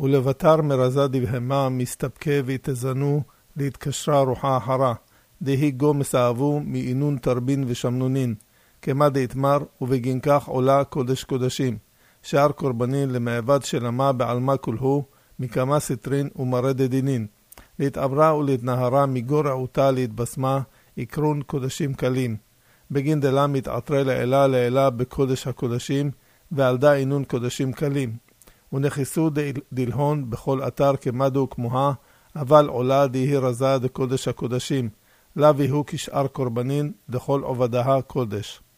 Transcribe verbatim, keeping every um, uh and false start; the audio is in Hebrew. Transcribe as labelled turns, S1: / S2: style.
S1: ולבטר מרזה דבהמה מסתפקה והתזנו להתקשרה רוחה אחרה, דהי גומס אהבו מאינון תרבין ושמנונין, כמה דהתמר ובגין כך עולה קודש קודשים, שער קורבנין למעבד שלמה בעלמה כולהו, מכמה סטרין ומרד דינין, להתעברה ולהתנהרה מגור רעותה להתבשמה, יקרון קודשים קלים, בגין דלה מתעטרה לעילה לעילה בקודש הקודשים, ועל דה אינון קודשים קלים, ונכיסו דלהון בכל אתר כמדו כמוה, אבל עולה דהי רזה דקודש הקודשים, לה והוא כשאר קורבנין דכל עובדה קודש.